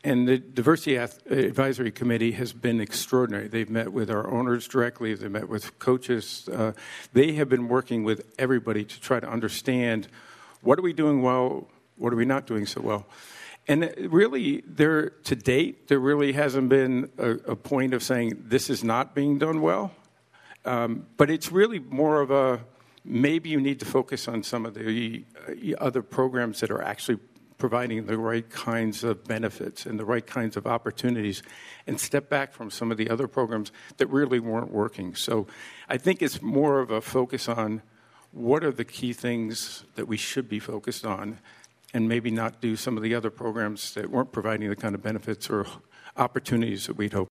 And the Diversity Advisory Committee has been extraordinary. They've met with our owners directly. They've met with coaches. They have been working with everybody to try to understand what are we doing well, what are we not doing so well. And really, to date, there really hasn't been a point of saying this is not being done well. But it's really more of a, maybe you need to focus on some of the other programs that are actually providing the right kinds of benefits and the right kinds of opportunities, and step back from some of the other programs that really weren't working. So I think it's more of a focus on what are the key things that we should be focused on, and maybe not do some of the other programs that weren't providing the kind of benefits or opportunities that we'd hoped.